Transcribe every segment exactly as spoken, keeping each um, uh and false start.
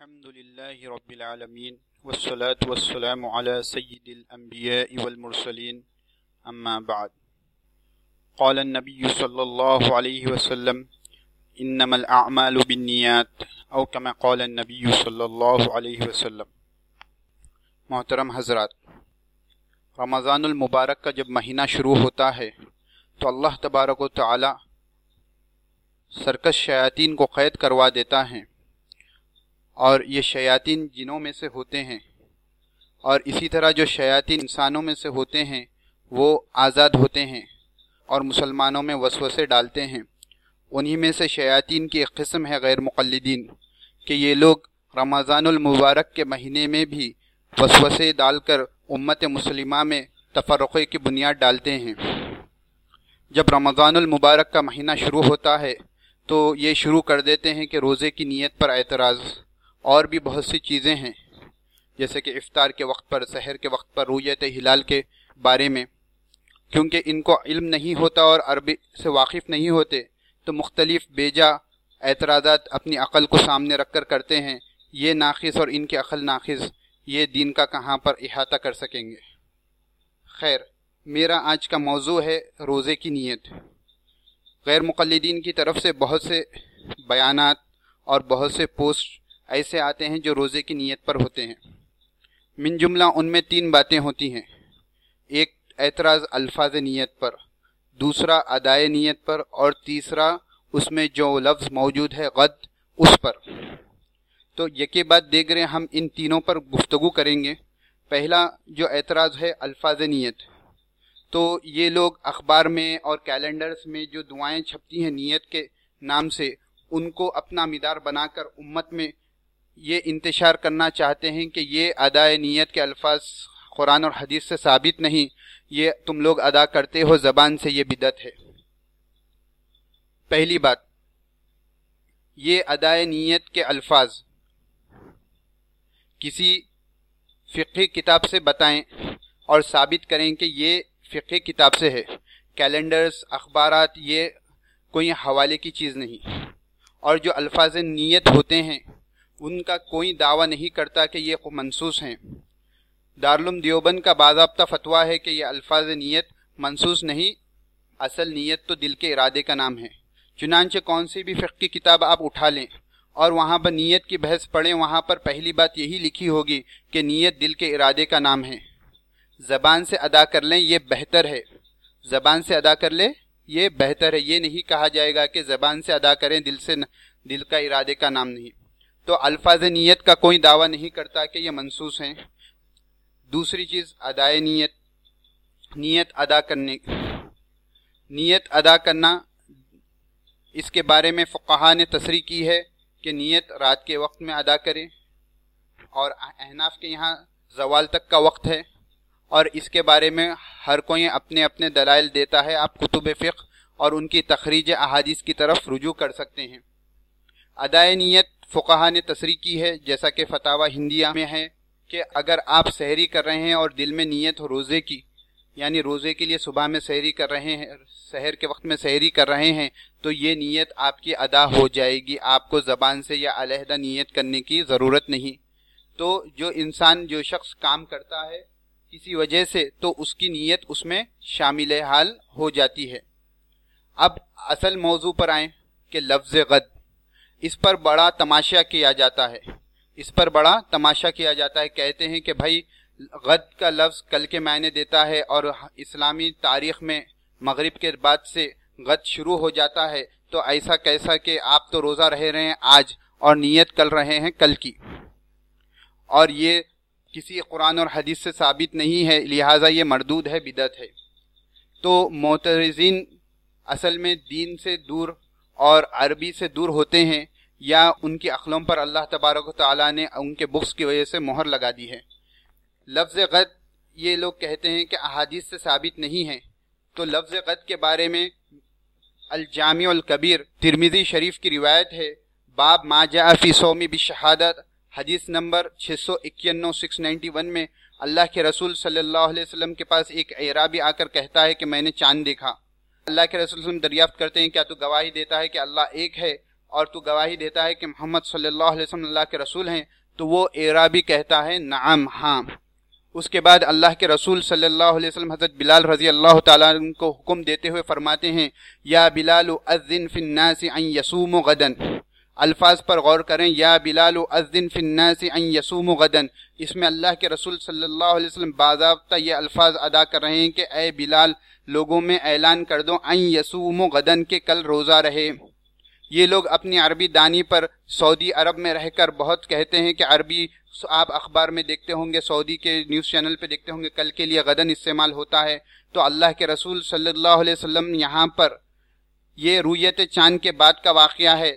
الحمد لله رب العالمين والصلاة والسلام على سيد الأنبياء والمرسلين أما بعد قال النبي صلى الله عليه وسلم إنما الأعمال بالنيات أو كما قال النبي صلى الله عليه وسلم۔ محترم حضرات، رمضان المبارک کا جب مہینہ شروع ہوتا ہے تو اللہ تبارک و تعالی سرکش شیاطین کو قید کروا دیتا ہے، اور یہ شیاطین جنوں میں سے ہوتے ہیں، اور اسی طرح جو شیاطین انسانوں میں سے ہوتے ہیں وہ آزاد ہوتے ہیں اور مسلمانوں میں وسوسے ڈالتے ہیں۔ انہی میں سے شیاطین کی ایک قسم ہے غیر مقلدین، کہ یہ لوگ رمضان المبارک کے مہینے میں بھی وسوسے ڈال کر امت مسلمہ میں تفرقے کی بنیاد ڈالتے ہیں۔ جب رمضان المبارک کا مہینہ شروع ہوتا ہے تو یہ شروع کر دیتے ہیں کہ روزے کی نیت پر اعتراض، اور بھی بہت سی چیزیں ہیں جیسے کہ افطار کے وقت پر، سحر کے وقت پر، رؤیت ہلال کے بارے میں، کیونکہ ان کو علم نہیں ہوتا اور عربی سے واقف نہیں ہوتے تو مختلف بیجا اعتراضات اپنی عقل کو سامنے رکھ کر کرتے ہیں۔ یہ ناقص اور ان کی عقل ناقص، یہ دین کا کہاں پر احاطہ کر سکیں گے۔ خیر، میرا آج کا موضوع ہے روزے کی نیت۔ غیر مقلدین کی طرف سے بہت سے بیانات اور بہت سے پوسٹ ایسے آتے ہیں جو روزے کی نیت پر ہوتے ہیں۔ من جملہ ان میں تین باتیں ہوتی ہیں، ایک اعتراض الفاظ نیت پر، دوسرا ادائے نیت پر، اور تیسرا اس میں جو لفظ موجود ہے غد اس پر۔ تو یکے بعد دیگرے ہم ان تینوں پر گفتگو کریں گے۔ پہلا جو اعتراض ہے الفاظ نیت، تو یہ لوگ اخبار میں اور کیلنڈرز میں جو دعائیں چھپتی ہیں نیت کے نام سے، ان کو اپنا مدار بنا کر امت میں یہ انتشار کرنا چاہتے ہیں کہ یہ ادائے نیت کے الفاظ قرآن اور حدیث سے ثابت نہیں، یہ تم لوگ ادا کرتے ہو زبان سے، یہ بدعت ہے۔ پہلی بات، یہ ادائے نیت کے الفاظ کسی فقہی کتاب سے بتائیں اور ثابت کریں کہ یہ فقہی کتاب سے ہے۔ کیلنڈرز، اخبارات، یہ کوئی حوالے کی چیز نہیں۔ اور جو الفاظ نیت ہوتے ہیں ان کا کوئی دعویٰ نہیں کرتا کہ یہ منسوخ ہیں۔ دارالعلوم دیوبند کا باضابطہ فتویٰ ہے کہ یہ الفاظ نیت منسوخ نہیں، اصل نیت تو دل کے ارادے کا نام ہے۔ چنانچہ کون سی بھی فقہ کی کتاب آپ اٹھا لیں اور وہاں پر نیت کی بحث پڑھیں، وہاں پر پہلی بات یہی لکھی ہوگی کہ نیت دل کے ارادے کا نام ہے۔ زبان سے ادا کر لیں یہ بہتر ہے، زبان سے ادا کر لیں یہ بہتر ہے، یہ نہیں کہا جائے گا کہ زبان سے ادا کریں، دل سے دل کا ارادے کا نام نہیں۔ تو الفاظ نیت کا کوئی دعویٰ نہیں کرتا کہ یہ منسوخ ہیں۔ دوسری چیز ادائے نیت، نیت ادا کرنے نیت ادا کرنا، اس کے بارے میں فقہاء نے تصریح کی ہے کہ نیت رات کے وقت میں ادا کریں، اور احناف کے یہاں زوال تک کا وقت ہے، اور اس کے بارے میں ہر کوئی اپنے اپنے دلائل دیتا ہے۔ آپ کتب فقہ اور ان کی تخریج احادیث کی طرف رجوع کر سکتے ہیں۔ ادائے نیت فقہاء نے تصریح کی ہے، جیسا کہ فتاوی ہندیہ میں ہے، کہ اگر آپ سحری کر رہے ہیں اور دل میں نیت ہو روزے کی، یعنی روزے کے لیے صبح میں سحری کر رہے ہیں، سحر کے وقت میں سحری کر رہے ہیں، تو یہ نیت آپ کی ادا ہو جائے گی، آپ کو زبان سے یا علیحدہ نیت کرنے کی ضرورت نہیں۔ تو جو انسان جو شخص کام کرتا ہے کسی وجہ سے، تو اس کی نیت اس میں شامل حال ہو جاتی ہے۔ اب اصل موضوع پر آئیں کہ لفظ غد، اس پر بڑا تماشا کیا جاتا ہے، اس پر بڑا تماشا کیا جاتا ہے۔ کہتے ہیں کہ بھائی غد کا لفظ کل کے معنی دیتا ہے، اور اسلامی تاریخ میں مغرب کے بعد سے غد شروع ہو جاتا ہے، تو ایسا کیسا کہ آپ تو روزہ رہ رہے ہیں آج اور نیت کر رہے ہیں کل کی، اور یہ کسی قرآن اور حدیث سے ثابت نہیں ہے، لہٰذا یہ مردود ہے، بدعت ہے۔ تو معترضین اصل میں دین سے دور اور عربی سے دور ہوتے ہیں، یا ان کی عقلوں پر اللہ تبارک و تعالیٰ نے ان کے بغض کی وجہ سے مہر لگا دی ہے۔ لفظ غد یہ لوگ کہتے ہیں کہ احادیث سے ثابت نہیں ہے، تو لفظ غد کے بارے میں الجامع الکبیر ترمذی شریف کی روایت ہے، باب ما جاء فی صوم بالشہادت، حدیث نمبر چھ سو اکیانوے سکس نائنٹی ون میں اللہ کے رسول صلی اللہ علیہ وسلم کے پاس ایک اعرابی آ کر کہتا ہے کہ میں نے چاند دیکھا۔ اللہ کے رسول صلی اللہ علیہ وسلم دریافت کرتے ہیں کیا تو گواہی دیتا ہے کہ اللہ ایک ہے؟ اور تو گواہی دیتا ہے کہ محمد صلی اللہ علیہ وسلم اللہ کے رسول ہیں، تو وہ اعرابی کہتا ہے نعم، ہاں۔ اس کے بعد اللہ کے رسول صلی اللہ علیہ وسلم حضرت بلال رضی اللہ تعالیٰ عنہ کو حکم دیتے ہوئے فرماتے ہیں یا بلال اذن فی الناس ان یصوموا غدا۔ الفاظ پر غور کریں، یا بلال اذن فی الناس ان یصوموا غدا، اس میں اللہ کے رسول صلی اللہ علیہ وسلم باضابطہ یہ الفاظ ادا کر رہے ہیں کہ اے بلال لوگوں میں اعلان کر دو ان یصوموا غدا کہ کل روزہ رہے۔ یہ لوگ اپنی عربی دانی پر سعودی عرب میں رہ کر بہت کہتے ہیں کہ عربی آپ اخبار میں دیکھتے ہوں گے، سعودی کے نیوز چینل پہ دیکھتے ہوں گے کل کے لیے غدن استعمال ہوتا ہے، تو اللہ کے رسول صلی اللہ علیہ وسلم یہاں پر یہ رویت چاند کے بعد کا واقعہ ہے،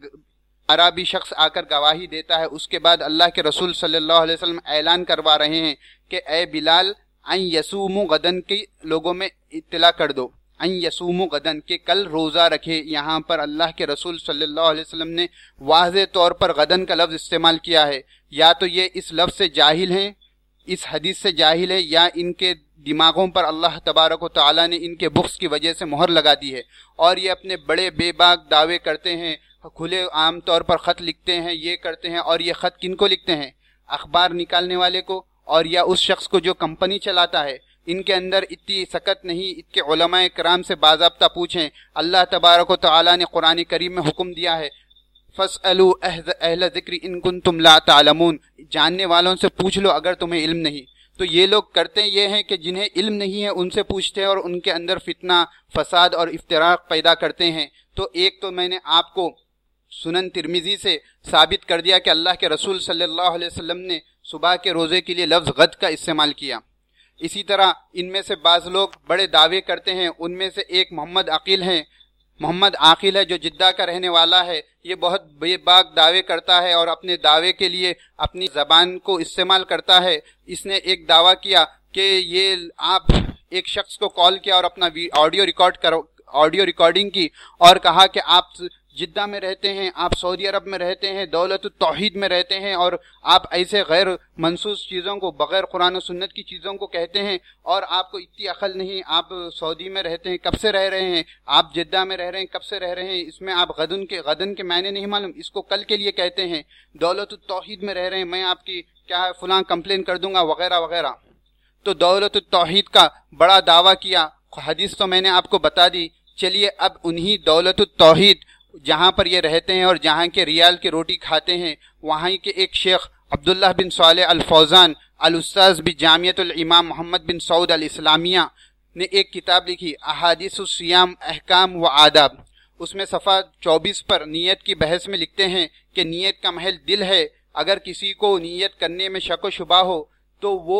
عربی شخص آ کر گواہی دیتا ہے، اس کے بعد اللہ کے رسول صلی اللہ علیہ وسلم اعلان کروا رہے ہیں کہ اے بلال ان یصوموا غدن کی لوگوں میں اطلاع کر دو، ان یصوموا غدن کہ کل روزہ رکھے۔ یہاں پر اللہ کے رسول صلی اللہ علیہ وسلم نے واضح طور پر غدن کا لفظ استعمال کیا ہے، یا تو یہ اس لفظ سے جاہل ہیں، اس حدیث سے جاہل ہے، یا ان کے دماغوں پر اللہ تبارک و تعالیٰ نے ان کے بغض کی وجہ سے مہر لگا دی ہے، اور یہ اپنے بڑے بے باک دعوے کرتے ہیں، کھلے عام طور پر خط لکھتے ہیں، یہ کرتے ہیں، اور یہ خط کن کو لکھتے ہیں؟ اخبار نکالنے والے کو، اور یا اس شخص کو جو کمپنی چلاتا ہے۔ ان کے اندر اتنی سکت نہیں، ان کے علماء کرام سے باضابطہ پوچھیں۔ اللہ تبارک و تعالیٰ نے قرآن کریم میں حکم دیا ہے فَاسْأَلُوا أَهْلَ الذِّكْرِ إِن كُنتُمْ لَا تَعْلَمُونَ، جاننے والوں سے پوچھ لو اگر تمہیں علم نہیں۔ تو یہ لوگ کرتے یہ ہیں کہ جنہیں علم نہیں ہے ان سے پوچھتے ہیں اور ان کے اندر فتنہ، فساد اور افتراق پیدا کرتے ہیں۔ تو ایک تو میں نے آپ کو سنن ترمذی سے ثابت کر دیا کہ اللہ کے رسول صلی اللہ علیہ وسلم نے صبح کے روزے کے لیے لفظ غد کا استعمال کیا۔ اسی طرح ان میں سے بعض لوگ بڑے دعوے کرتے ہیں، ان میں سے ایک محمد عقیل ہیں، محمد عاقل ہے جو جدہ کا رہنے والا ہے، یہ بہت بے باک دعوے کرتا ہے اور اپنے دعوے کے لیے اپنی زبان کو استعمال کرتا ہے۔ اس نے ایک دعویٰ کیا کہ یہ آپ ایک شخص کو کال کیا اور اپنا آڈیو ریکارڈ کرو آڈیو ریکارڈنگ کی اور کہا کہ آپ جدہ میں رہتے ہیں، آپ سعودی عرب میں رہتے ہیں، دولت التوحید میں رہتے ہیں، اور آپ ایسے غیر منصوص چیزوں کو، بغیر قرآن و سنت کی چیزوں کو کہتے ہیں، اور آپ کو اتنی عقل نہیں، آپ سعودی میں رہتے ہیں، کب سے رہ رہے ہیں، آپ جدہ میں رہ رہے ہیں، کب سے رہ رہے ہیں، اس میں آپ غدن کے غدن کے معنی نہیں معلوم، اس کو کل کے لیے کہتے ہیں، دولت التوحید میں رہ رہے ہیں، میں آپ کی کیا ہے فلاں کمپلین کر دوں گا وغیرہ وغیرہ۔ تو دولت التوحید کا بڑا دعویٰ کیا، حدیث تو میں نے آپ کو بتا دی۔ چلیے اب انہی دولت التوحید جہاں پر یہ رہتے ہیں اور جہاں کے ریال کی روٹی کھاتے ہیں، وہاں کے ایک شیخ عبداللہ بن صالح الفوزان الاستاذ بجامعۃ الامام محمد بن سعود الاسلامیہ نے ایک کتاب لکھی احادیث الصیام احکام و آداب۔ اس میں صفحہ چوبیس پر نیت کی بحث میں لکھتے ہیں کہ نیت کا محل دل ہے، اگر کسی کو نیت کرنے میں شک و شبہ ہو تو وہ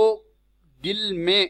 دل میں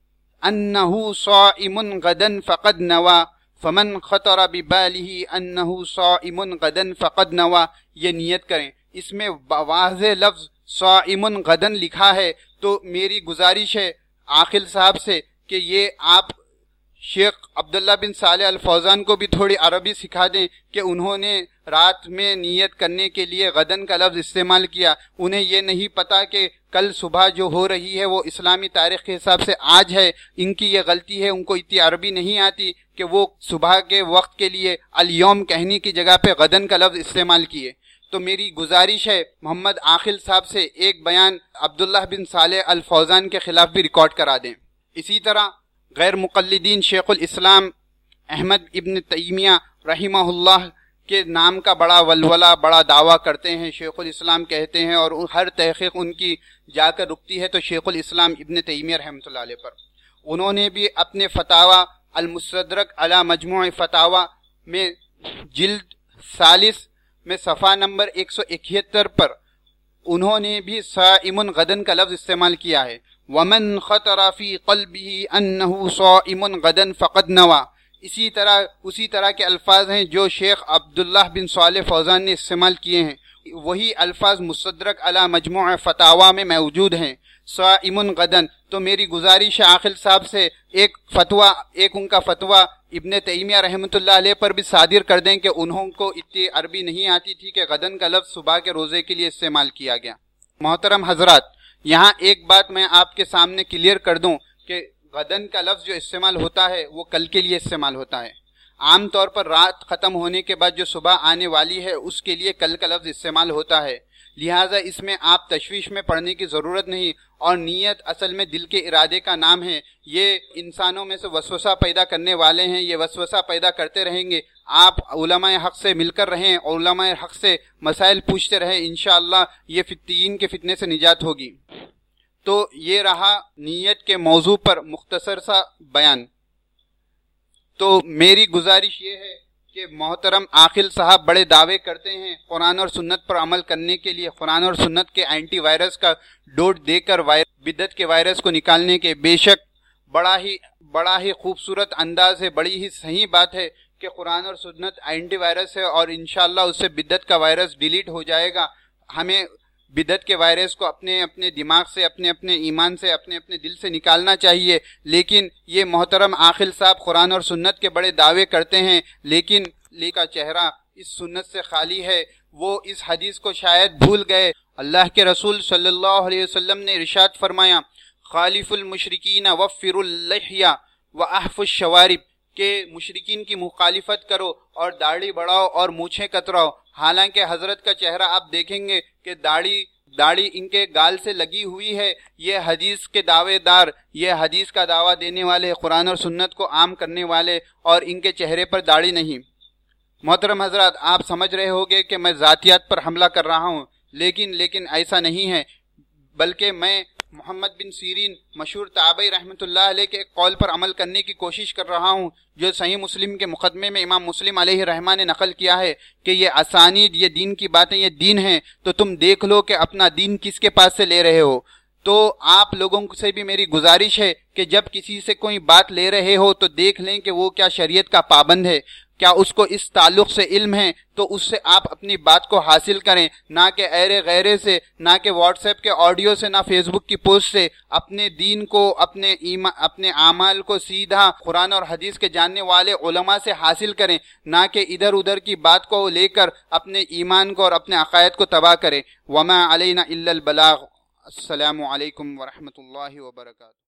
انہو صائم غدن فقد نوا فمن خطر ببالہ انہ صائم غدن فقد نوا، یہ نیت کریں۔ اس میں واضح لفظ صائم غدن لکھا ہے، تو میری گزارش ہے عاقل صاحب سے کہ یہ آپ شیخ عبداللہ بن صالح الفوزان کو بھی تھوڑی عربی سکھا دیں کہ انہوں نے رات میں نیت کرنے کے لیے غدن کا لفظ استعمال کیا، انہیں یہ نہیں پتا کہ کل صبح جو ہو رہی ہے وہ اسلامی تاریخ کے حساب سے آج ہے، ان کی یہ غلطی ہے، ان کو اتنی عربی نہیں آتی کہ وہ صبح کے وقت کے لیے الیوم کہنے کی جگہ پہ غدن کا لفظ استعمال کیے۔ تو میری گزارش ہے محمد عاقل صاحب سے ایک بیان عبداللہ بن صالح الفوزان کے خلاف بھی ریکارڈ کرا دیں۔ اسی طرح غیر مقلدین شیخ الاسلام احمد ابن تیمیہ رحمہ اللہ کے نام کا بڑا ولولہ، بڑا دعویٰ کرتے ہیں، شیخ الاسلام کہتے ہیں، اور ہر تحقیق ان کی جا کر رکتی ہے تو شیخ الاسلام ابن تیمیہ رحمۃ اللہ علیہ پر۔ انہوں نے بھی اپنے فتاوی المستدرک علی مجموع فتاوی میں جلد ثالث میں صفحہ نمبر ایک سو اکہتر پر انہوں نے بھی صائم غدن کا لفظ استعمال کیا ہے۔ ومن خطر فی قلبہ انہ صائم غدن فقد نوا، اسی طرح اسی طرح کے الفاظ ہیں جو شیخ عبداللہ بن صالح فوزان نے استعمال کیے ہیں، وہی الفاظ مستدرک علی مجموع فتاوی میں موجود ہیں، صائم غدن۔ تو میری گزارش عاقل صاحب سے ایک فتویٰ ایک ان کا فتویٰ ابن تیمیہ رحمۃ اللہ علیہ پر بھی صادر کر دیں کہ انہوں کو اتنی عربی نہیں آتی تھی کہ غدن کا لفظ صبح کے روزے کے لیے استعمال کیا گیا۔ محترم حضرات، یہاں ایک بات میں آپ کے سامنے کلیئر کر دوں کہ غدن کا لفظ جو استعمال ہوتا ہے وہ کل کے لیے استعمال ہوتا ہے۔ عام طور پر رات ختم ہونے کے بعد جو صبح آنے والی ہے اس کے لیے کل کا لفظ استعمال ہوتا ہے، لہٰذا اس میں آپ تشویش میں پڑنے کی ضرورت نہیں، اور نیت اصل میں دل کے ارادے کا نام ہے۔ یہ انسانوں میں سے وسوسہ پیدا کرنے والے ہیں، یہ وسوسہ پیدا کرتے رہیں گے۔ آپ علماء حق سے مل کر رہیں اور علماء حق سے مسائل پوچھتے رہیں، انشاءاللہ یہ فتین کے فتنے سے نجات ہوگی۔ تو یہ رہا نیت کے موضوع پر مختصر سا بیان۔ تو میری گزارش یہ ہے کہ محترم عاقل صاحب بڑے دعوے کرتے ہیں قرآن اور سنت پر عمل کرنے کے لیے، قرآن اور سنت کے اینٹی وائرس کا ڈوز دے کر بدعت کے وائرس کو نکالنے کے۔ بے شک بڑا ہی بڑا ہی خوبصورت انداز ہے، بڑی ہی صحیح بات ہے کہ قرآن اور سنت اینٹی وائرس ہے، اور انشاءاللہ اس سے بدعت کا وائرس ڈیلیٹ ہو جائے گا۔ ہمیں بدعت کے وائرس کو اپنے اپنے دماغ سے، اپنے اپنے ایمان سے، اپنے اپنے دل سے نکالنا چاہیے۔ لیکن یہ محترم عاقل صاحب قرآن اور سنت کے بڑے دعوے کرتے ہیں، لیکن لی کا چہرہ اس سنت سے خالی ہے۔ وہ اس حدیث کو شاید بھول گئے۔ اللہ کے رسول صلی اللہ علیہ وسلم نے ارشاد فرمایا، خالف المشرکین وفر اللحیہ واحف الشوارب، کہ مشرکین کی مخالفت کرو اور داڑھی بڑھاؤ اور مونچھیں کتراؤ۔ حالانکہ حضرت کا چہرہ آپ دیکھیں گے کہ داڑھی داڑھی ان کے گال سے لگی ہوئی ہے۔ یہ حدیث کے دعوے دار، یہ حدیث کا دعویٰ دینے والے، قرآن اور سنت کو عام کرنے والے، اور ان کے چہرے پر داڑھی نہیں۔ محترم حضرات، آپ سمجھ رہے ہوگے کہ میں ذاتیات پر حملہ کر رہا ہوں، لیکن لیکن ایسا نہیں ہے، بلکہ میں محمد بن سیرین مشہور تابعی رحمۃ اللہ علیہ کے قول پر عمل کرنے کی کوشش کر رہا ہوں، جو صحیح مسلم کے مقدمے میں امام مسلم علیہ الرحمہ نے نقل کیا ہے کہ یہ اسانید، یہ دین کی باتیں، یہ دین ہیں، تو تم دیکھ لو کہ اپنا دین کس کے پاس سے لے رہے ہو۔ تو آپ لوگوں سے بھی میری گزارش ہے کہ جب کسی سے کوئی بات لے رہے ہو تو دیکھ لیں کہ وہ کیا شریعت کا پابند ہے، کیا اس کو اس تعلق سے علم ہے، تو اس سے آپ اپنی بات کو حاصل کریں، نہ کہ ایرے غیرے سے، نہ کہ واٹس ایپ کے آڈیو سے، نہ فیس بک کی پوسٹ سے۔ اپنے دین کو، اپنے ایمان، اپنے اعمال کو سیدھا قرآن اور حدیث کے جاننے والے علماء سے حاصل کریں، نہ کہ ادھر ادھر کی بات کو لے کر اپنے ایمان کو اور اپنے عقائد کو تباہ کریں۔ وما علینا الا البلاغ۔ السلام علیکم ورحمۃ اللہ وبرکاتہ۔